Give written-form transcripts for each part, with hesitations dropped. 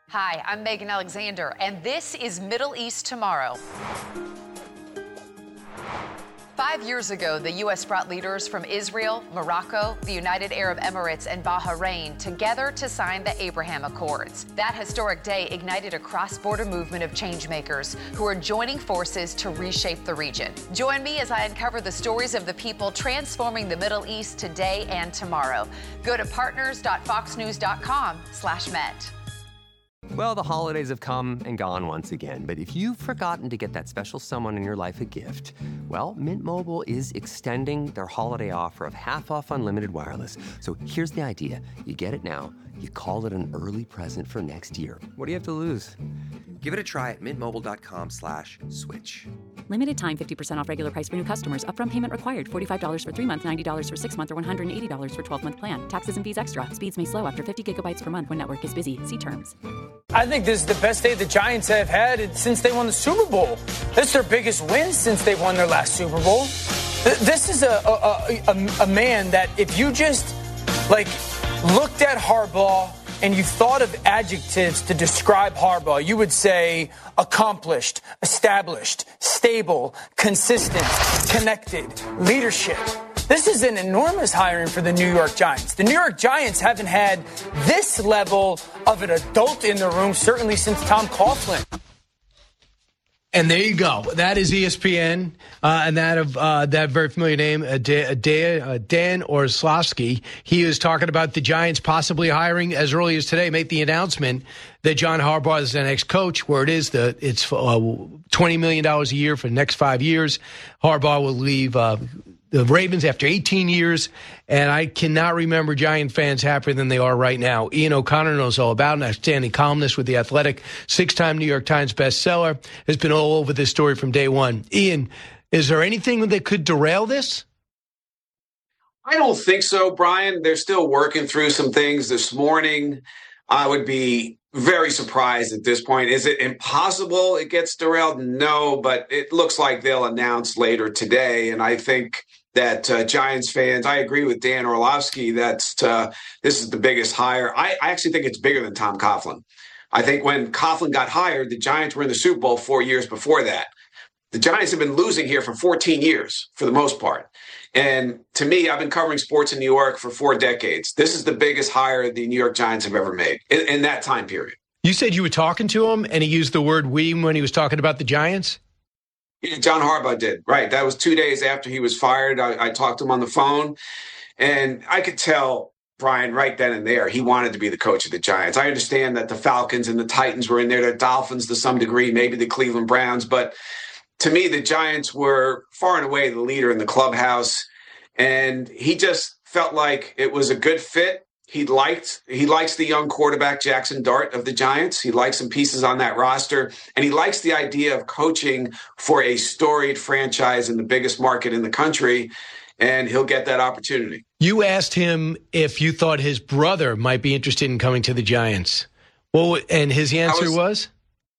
Hi, I'm Megan Alexander, and this is Middle East Tomorrow. 5 years ago, the U.S. brought leaders from Israel, Morocco, the United Arab Emirates, and Bahrain together to sign the Abraham Accords. That historic day ignited a cross-border movement of changemakers who are joining forces to reshape the region. Join me as I uncover the stories of the people transforming the Middle East today and tomorrow. Go to partners.foxnews.com/Met. Well, the holidays have come and gone once again, but if you've forgotten to get that special someone in your life a gift, well, Mint Mobile is extending their holiday offer of half off unlimited wireless. So here's the idea. You get it now, you call it an early present for next year. What do you have to lose? Give it a try at mintmobile.com/switch. Limited time 50% off regular price for new customers. Upfront payment required. $45 for 3 months, $90 for 6 months, or $180 for 12-month plan. Taxes and fees extra. Speeds may slow after 50 gigabytes per month when network is busy. See terms. I think this is the best day the Giants have had since they won the Super Bowl. This is their biggest win since they won their last Super Bowl. This is a man that if you just, looked at Harbaugh and you thought of adjectives to describe Harbaugh, you would say accomplished, established, stable, consistent, connected, leadership. This is an enormous hiring for the New York Giants. The New York Giants haven't had this level of an adult in the room, certainly since Tom Coughlin. And there you go. That is ESPN, and that of that very familiar name, Dan Orlovsky. He is talking about the Giants possibly hiring as early as today, make the announcement that John Harbaugh is the next coach. Where it's $20 million a year for the next 5 years. Harbaugh will leave the Ravens after 18 years, and I cannot remember Giant fans happier than they are right now. Ian O'Connor knows all about it, an outstanding columnist with The Athletic, 6-time New York Times bestseller, has been all over this story from day one. Ian, is there anything that could derail this? I don't think so, Brian. They're still working through some things this morning. I would be very surprised at this point. Is it impossible it gets derailed? No, but it looks like they'll announce later today. And I think that Giants fans, I agree with Dan Orlovsky that this is the biggest hire. I actually think it's bigger than Tom Coughlin. I think when Coughlin got hired, the Giants were in the Super Bowl 4 years before that. The Giants have been losing here for 14 years for the most part. And to me, I've been covering sports in New York for 4 decades. This is the biggest hire the New York Giants have ever made in that time period. You said you were talking to him and he used the word we when he was talking about the Giants? Yeah, John Harbaugh did. Right. That was 2 days after he was fired. I talked to him on the phone, and I could tell Brian right then and there he wanted to be the coach of the Giants. I understand that the Falcons and the Titans were in there, the Dolphins to some degree, maybe the Cleveland Browns, but to me, the Giants were far and away the leader in the clubhouse, and he just felt like it was a good fit. He likes the young quarterback, Jackson Dart of the Giants. He likes some pieces on that roster, and he likes the idea of coaching for a storied franchise in the biggest market in the country, and he'll get that opportunity. You asked him if you thought his brother might be interested in coming to the Giants. Well, and his answer was?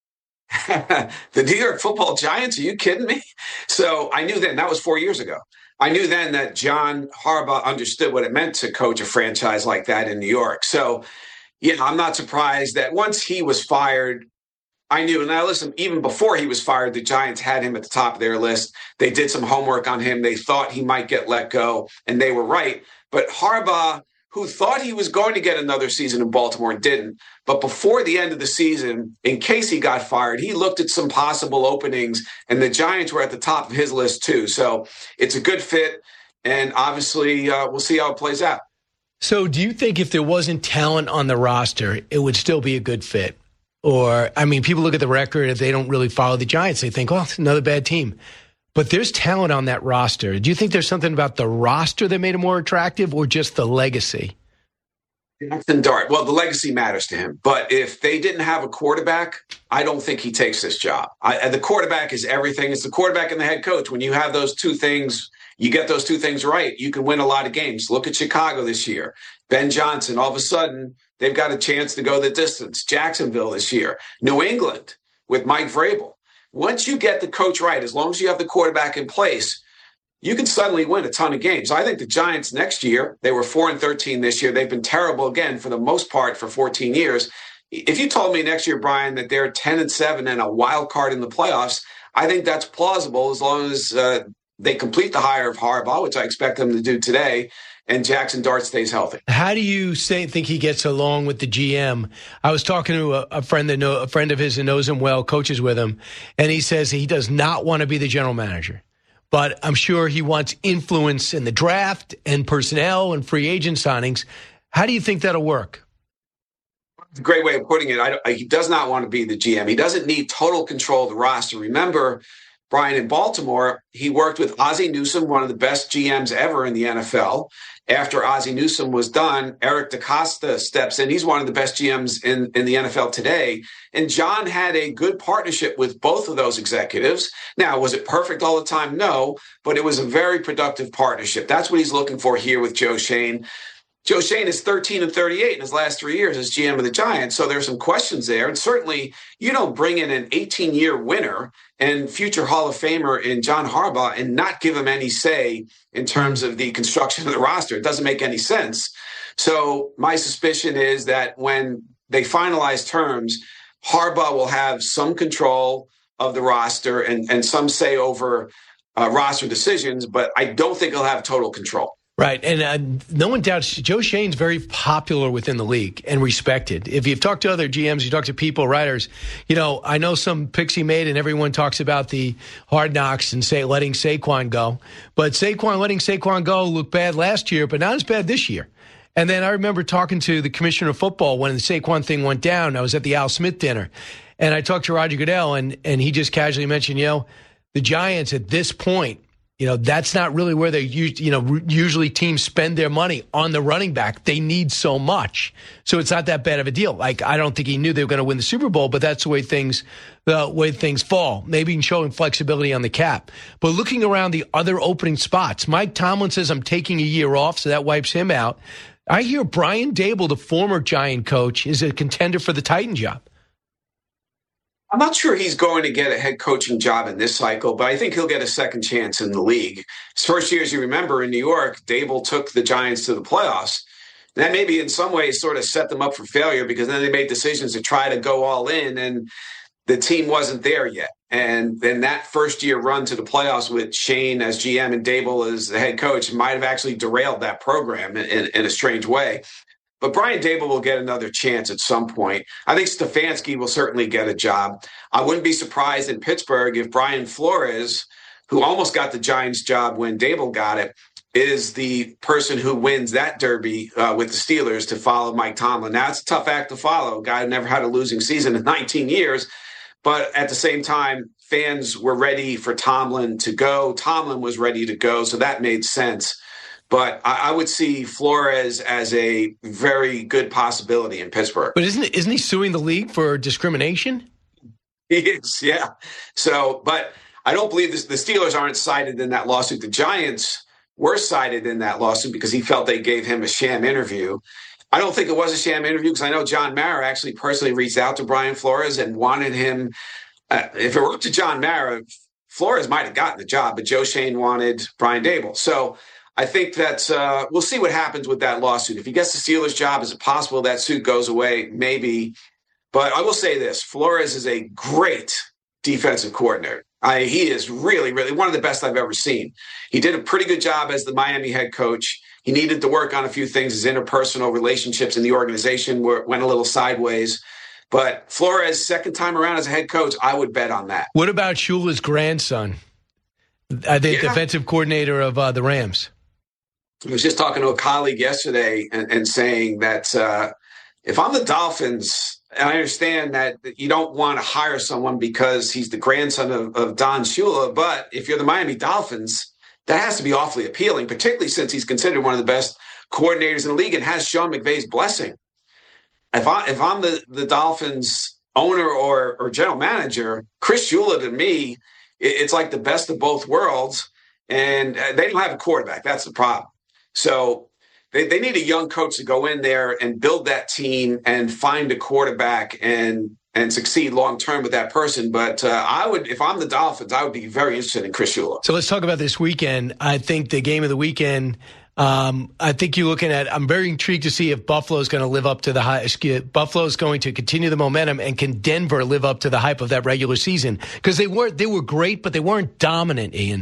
The New York Football Giants? Are you kidding me? So I knew then, that was 4 years ago. I knew then that John Harbaugh understood what it meant to coach a franchise like that in New York. So, I'm not surprised that once he was fired, I knew. And now listen, even before he was fired, the Giants had him at the top of their list. They did some homework on him. They thought he might get let go, and they were right. But Harbaugh, who thought he was going to get another season in Baltimore, didn't. But before the end of the season, in case he got fired, he looked at some possible openings, and the Giants were at the top of his list too. So it's a good fit, and obviously we'll see how it plays out. So do you think if there wasn't talent on the roster, it would still be a good fit? Or, I mean, people look at the record, if they don't really follow the Giants, they think, well, it's another bad team. But there's talent on that roster. Do you think there's something about the roster that made it more attractive, or just the legacy? Jackson Dart. Well, the legacy matters to him. But if they didn't have a quarterback, I don't think he takes this job. The quarterback is everything. It's the quarterback and the head coach. When you have those two things, you get those two things right, you can win a lot of games. Look at Chicago this year. Ben Johnson, all of a sudden, they've got a chance to go the distance. Jacksonville this year. New England with Mike Vrabel. Once you get the coach right, as long as you have the quarterback in place, you can suddenly win a ton of games. I think the Giants next year, they were 4-13 this year. They've been terrible again for the most part for 14 years. If you told me next year, Brian, that they're 10-7 and a wild card in the playoffs, I think that's plausible as long as they complete the hire of Harbaugh, which I expect them to do today, and Jackson Dart stays healthy. How do you think he gets along with the GM? I was talking to a friend of his that knows him well, coaches with him, and he says he does not want to be the general manager. But I'm sure he wants influence in the draft and personnel and free agent signings. How do you think that'll work? It's a great way of putting it. He does not want to be the GM. He doesn't need total control of the roster. Remember, Brian, in Baltimore, he worked with Ozzie Newsome, one of the best GMs ever in the NFL. After Ozzie Newsome was done, Eric DaCosta steps in. He's one of the best GMs in the NFL today. And John had a good partnership with both of those executives. Now, was it perfect all the time? No, but it was a very productive partnership. That's what he's looking for here with Joe Schoen. Joe Schoen is 13-38 in his last 3 years as GM of the Giants, so there's some questions there. And certainly, you don't bring in an 18-year winner and future Hall of Famer in John Harbaugh and not give him any say in terms of the construction of the roster. It doesn't make any sense. So my suspicion is that when they finalize terms, Harbaugh will have some control of the roster and some say over roster decisions, but I don't think he'll have total control. Right, and no one doubts Joe Schoen's very popular within the league and respected. If you've talked to other GMs, you talk to people, writers, I know some picks he made, and everyone talks about the hard knocks and letting Saquon go. But letting Saquon go looked bad last year, but not as bad this year. And then I remember talking to the commissioner of football when the Saquon thing went down. I was at the Al Smith dinner, and I talked to Roger Goodell, and he just casually mentioned, the Giants at this point, that's not really where they usually teams spend their money on the running back. They need so much. So it's not that bad of a deal. Like, I don't think he knew they were going to win the Super Bowl, but that's the way things fall. Maybe showing flexibility on the cap. But looking around the other opening spots, Mike Tomlin says, I'm taking a year off, so that wipes him out. I hear Brian Daboll, the former Giant coach, is a contender for the Titan job. I'm not sure he's going to get a head coaching job in this cycle, but I think he'll get a second chance in the league. His first year, as you remember, in New York, Daboll took the Giants to the playoffs. That maybe in some ways sort of set them up for failure because then they made decisions to try to go all in, and the team wasn't there yet. And then that first year run to the playoffs with Schoen as GM and Daboll as the head coach might have actually derailed that program in a strange way. But Brian Daboll will get another chance at some point. I think Stefanski will certainly get a job. I wouldn't be surprised in Pittsburgh if Brian Flores, who almost got the Giants job when Daboll got it, is the person who wins that derby with the Steelers to follow Mike Tomlin. Now, it's a tough act to follow. A guy who never had a losing season in 19 years. But at the same time, fans were ready for Tomlin to go. Tomlin was ready to go, so that made sense. But I would see Flores as a very good possibility in Pittsburgh. But isn't he suing the league for discrimination? He is, yeah. So, but I don't believe the Steelers aren't cited in that lawsuit. The Giants were cited in that lawsuit because he felt they gave him a sham interview. I don't think it was a sham interview because I know John Mara actually personally reached out to Brian Flores and wanted him. If it were up to John Mara, Flores might have gotten the job, but Joe Schoen wanted Brian Daboll. So I think that we'll see what happens with that lawsuit. If he gets the Steelers job, is it possible that suit goes away? Maybe. But I will say this, Flores is a great defensive coordinator. He is really, really one of the best I've ever seen. He did a pretty good job as the Miami head coach. He needed to work on a few things. His interpersonal relationships in the organization went a little sideways. But Flores, second time around as a head coach, I would bet on that. What about Shula's grandson, the defensive coordinator of the Rams? I was just talking to a colleague yesterday and saying that if I'm the Dolphins, and I understand that you don't want to hire someone because he's the grandson of Don Shula, but if you're the Miami Dolphins, that has to be awfully appealing, particularly since he's considered one of the best coordinators in the league and has Sean McVay's blessing. If I'm the Dolphins owner or general manager, Chris Shula to me, it's like the best of both worlds, and they don't have a quarterback. That's the problem. So they need a young coach to go in there and build that team and find a quarterback and succeed long-term with that person. But if I'm the Dolphins, I would be very interested in Chris Shula. So let's talk about this weekend. I think the game of the weekend, I think you're looking at, I'm very intrigued to see if Buffalo's going to live up to the hype. Buffalo's going to continue the momentum, and can Denver live up to the hype of that regular season? Because they were great, but they weren't dominant, Ian.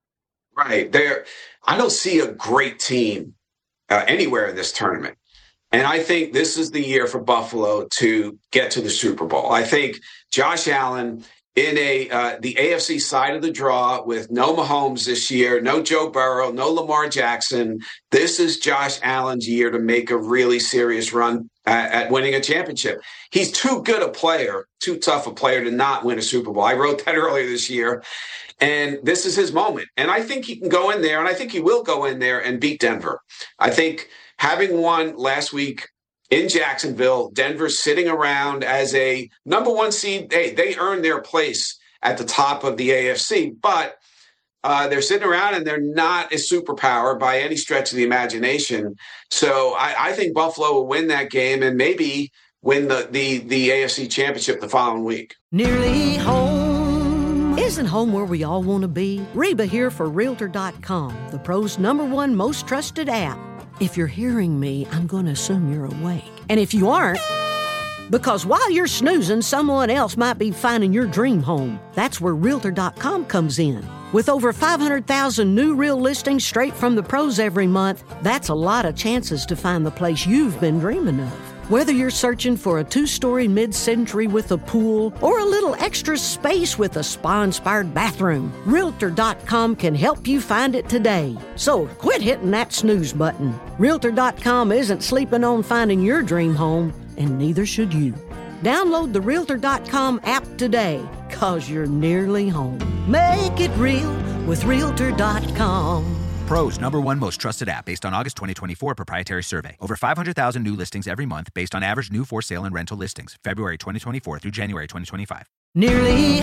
Right. I don't see a great team anywhere in this tournament. And I think this is the year for Buffalo to get to the Super Bowl. I think Josh Allen in the AFC side of the draw with no Mahomes this year, no Joe Burrow, no Lamar Jackson. This is Josh Allen's year to make a really serious run at winning a championship. He's too good a player, too tough a player to not win a Super Bowl. I wrote that earlier this year. And this is his moment. And I think he can go in there, and I think he will go in there and beat Denver. I think having won last week in Jacksonville, Denver's sitting around as a number one seed. They earned their place at the top of the AFC, but they're sitting around and they're not a superpower by any stretch of the imagination. So I think Buffalo will win that game and maybe win the AFC championship the following week. Nearly home. Isn't home where we all want to be? Reba here for Realtor.com, the pros' #1 most trusted app. If you're hearing me, I'm going to assume you're awake. And if you aren't, because while you're snoozing, someone else might be finding your dream home. That's where Realtor.com comes in. With over 500,000 new real listings straight from the pros every month, that's a lot of chances to find the place you've been dreaming of. Whether you're searching for a 2-story mid-century with a pool or a little extra space with a spa-inspired bathroom, Realtor.com can help you find it today. So quit hitting that snooze button. Realtor.com isn't sleeping on finding your dream home, and neither should you. Download the Realtor.com app today, 'cause you're nearly home. Make it real with Realtor.com. Pros #1 most trusted app based on August 2024 proprietary survey. Over 500,000 new listings every month based on average new for sale and rental listings. February 2024 through January 2025. Nearly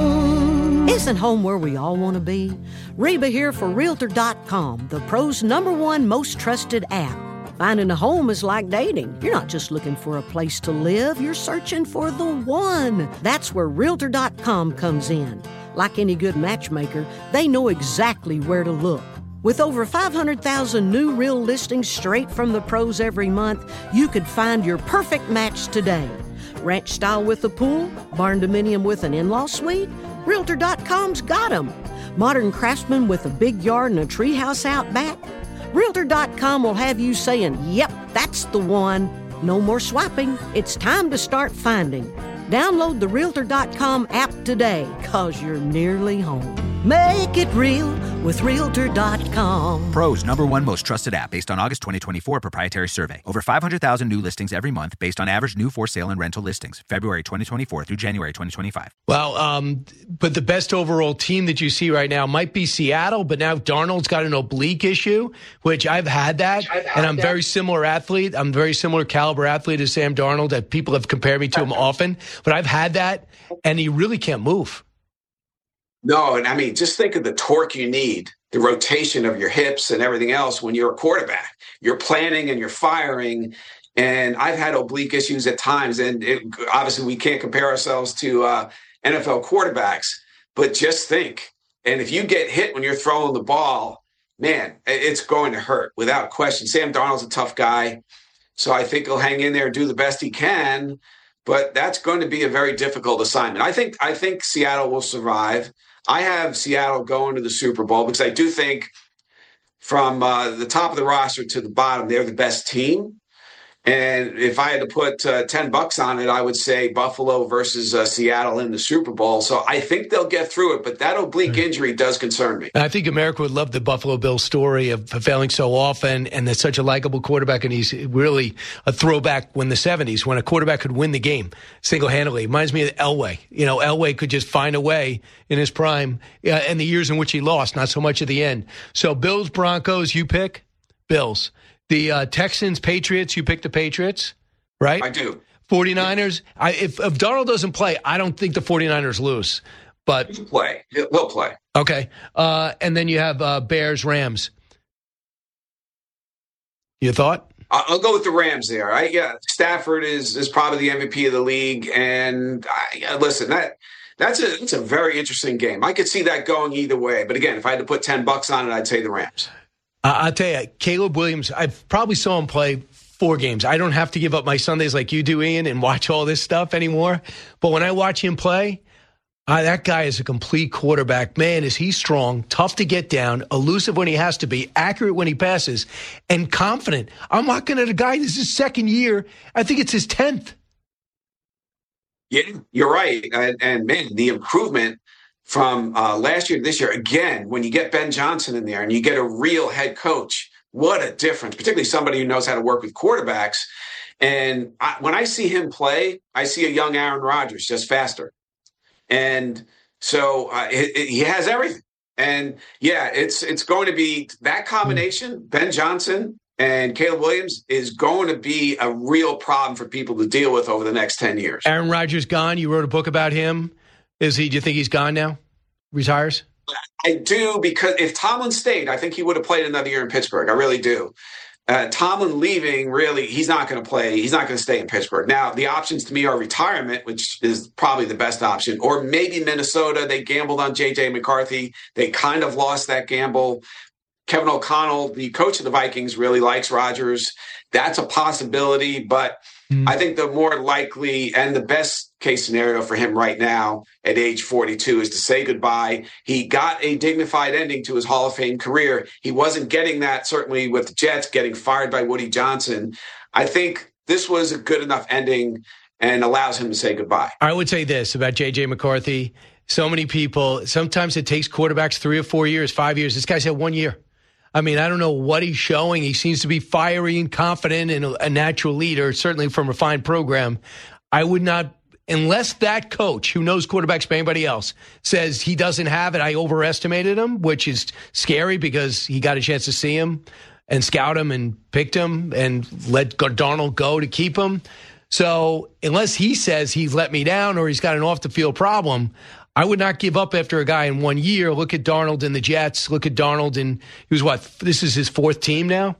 home. Isn't home where we all want to be? Reba here for Realtor.com, the pros' #1 most trusted app. Finding a home is like dating. You're not just looking for a place to live, you're searching for the one. That's where Realtor.com comes in. Like any good matchmaker, they know exactly where to look. With over 500,000 new real listings straight from the pros every month, you could find your perfect match today. Ranch style with a pool, barn dominium with an in-law suite? Realtor.com's got them. Modern craftsman with a big yard and a treehouse out back? Realtor.com will have you saying, yep, that's the one. No more swiping. It's time to start finding. Download the Realtor.com app today, 'cause you're nearly home. Make it real with Realtor.com. Pros #1 most trusted app based on August 2024 proprietary survey. Over 500,000 new listings every month based on average new for sale and rental listings. February 2024 through January 2025. Well, but the best overall team that you see right now might be Seattle, but now Darnold's got an oblique issue, which I've had that, and I'm very similar athlete. I'm very similar caliber athlete as Sam Darnold. That people have compared me to him often, but I've had that, and he really can't move. No, and I mean, just think of the torque you need, the rotation of your hips and everything else when you're a quarterback. You're planning and you're firing, and I've had oblique issues at times, and obviously we can't compare ourselves to NFL quarterbacks, but just think, and if you get hit when you're throwing the ball, man, it's going to hurt without question. Sam Darnold's a tough guy, so I think he'll hang in there and do the best he can, but that's going to be a very difficult assignment. I think Seattle will survive. I have Seattle going to the Super Bowl because I do think from the top of the roster to the bottom, they're the best team. And if I had to put $10 on it, I would say Buffalo versus Seattle in the Super Bowl. So I think they'll get through it, but that oblique injury does concern me. And I think America would love the Buffalo Bills story of failing so often, and they're such a likable quarterback, and he's really a throwback when the 70s, when a quarterback could win the game single-handedly. Reminds me of Elway. You know, Elway could just find a way in his prime and the years in which he lost, not so much at the end. So Bills, Broncos, you pick? Bills. The Texans, Patriots, you pick the Patriots, right? I do. 49ers, if Darnold doesn't play, I don't think the 49ers lose. But He'll play. He'll play. Okay. And then you have Bears, Rams. Your thought? I'll go with the Rams there. Yeah, Stafford is probably the MVP of the league. And listen, that's a very interesting game. I could see that going either way. But again, if I had to put $10 on it, I'd say the Rams. I'll tell you, Caleb Williams, I probably saw him play 4 games. I don't have to give up my Sundays like you do, Ian, and watch all this stuff anymore. But when I watch him play, that guy is a complete quarterback. Man, is he strong, tough to get down, elusive when he has to be, accurate when he passes, and confident. I'm looking at a guy, this is his second year. I think it's his 10th. Yeah, you're right. And man, the improvement from last year to this year, again, when you get Ben Johnson in there and you get a real head coach, what a difference, particularly somebody who knows how to work with quarterbacks. And when I see him play, I see a young Aaron Rodgers, just faster. And so he has everything. And yeah, it's going to be that combination, Ben Johnson and Caleb Williams, is going to be a real problem for people to deal with over the next 10 years. Aaron Rodgers gone. You wrote a book about him. Do you think he's gone now? Retires? I do, because if Tomlin stayed, I think he would have played another year in Pittsburgh. I really do. Tomlin leaving, really, he's not going to play. He's not going to stay in Pittsburgh. Now, the options to me are retirement, which is probably the best option, or maybe Minnesota. They gambled on J.J. McCarthy. They kind of lost that gamble. Kevin O'Connell, the coach of the Vikings, really likes Rodgers. That's a possibility, but I think the more likely and the best case scenario for him right now at age 42 is to say goodbye. He got a dignified ending to his Hall of Fame career. He wasn't getting that, certainly with the Jets, getting fired by Woody Johnson. I think this was a good enough ending and allows him to say goodbye. I would say this about J.J. McCarthy. So many people, sometimes it takes quarterbacks 3 or 4 years, 5 years. This guy's had 1 year. I mean, I don't know what he's showing. He seems to be fiery and confident and a natural leader, certainly from a fine program. I would not, unless that coach who knows quarterbacks better than anybody else says he doesn't have it, I overestimated him, which is scary because he got a chance to see him and scout him and picked him and let Darnold go to keep him. So unless he says he's let me down or he's got an off-the-field problem, I would not give up after a guy in 1 year. Look at Darnold and the Jets. Look at Darnold, and he was what? This is his 4th team now?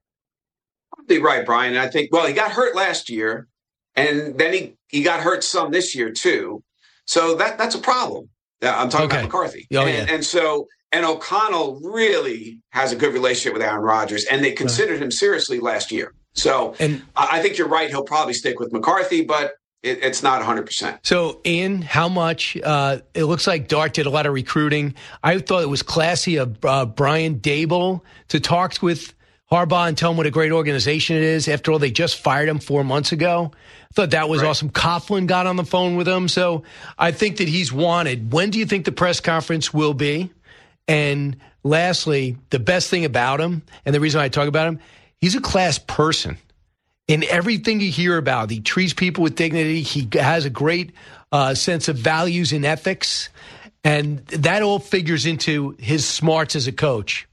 You're right, Brian. I think, well, he got hurt last year, and then he got hurt some this year, too. So that's a problem. I'm talking about McCarthy. Oh, and O'Connell really has a good relationship with Aaron Rodgers, and they considered him seriously last year. So I think you're right. He'll probably stick with McCarthy, but it's not 100%. So, Ian, how much? It looks like Dart did a lot of recruiting. I thought it was classy of Brian Daboll to talk with Harbaugh and tell him what a great organization it is. After all, they just fired him 4 months ago. I thought that was awesome. Coughlin got on the phone with him. So I think that he's wanted. When do you think the press conference will be? And lastly, the best thing about him, and the reason I talk about him, he's a class person. In everything you hear about, he treats people with dignity. He has a great sense of values and ethics. And that all figures into his smarts as a coach.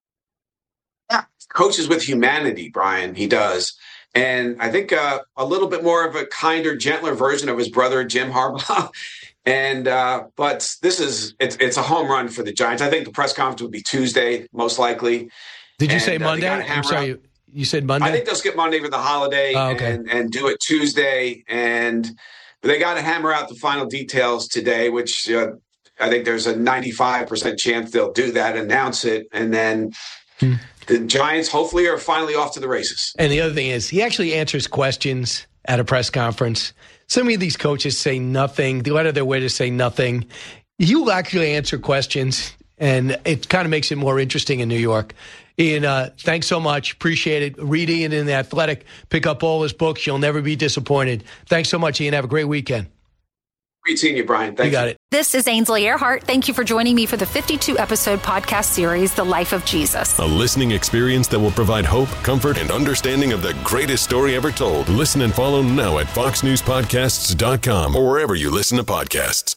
Yeah, coaches with humanity, Brian. He does. And I think a little bit more of a kinder, gentler version of his brother, Jim Harbaugh. And but it's a home run for the Giants. I think the press conference would be Tuesday, most likely. Did you say Monday? I'm sorry. You said Monday? I think they'll skip Monday for the holiday and do it Tuesday. But they got to hammer out the final details today, which I think there's a 95% chance they'll do that, announce it, and then the Giants hopefully are finally off to the races. And the other thing is he actually answers questions at a press conference. Some of these coaches say nothing. They go out of their way to say nothing. He'll actually answer questions, and it kind of makes it more interesting in New York. Ian, thanks so much. Appreciate it. Read Ian in The Athletic. Pick up all his books. You'll never be disappointed. Thanks so much, Ian. Have a great weekend. Great seeing you, Brian. Thank you. Got it. This is Ainsley Earhart. Thank you for joining me for the 52-episode podcast series, The Life of Jesus. A listening experience that will provide hope, comfort, and understanding of the greatest story ever told. Listen and follow now at foxnewspodcasts.com or wherever you listen to podcasts.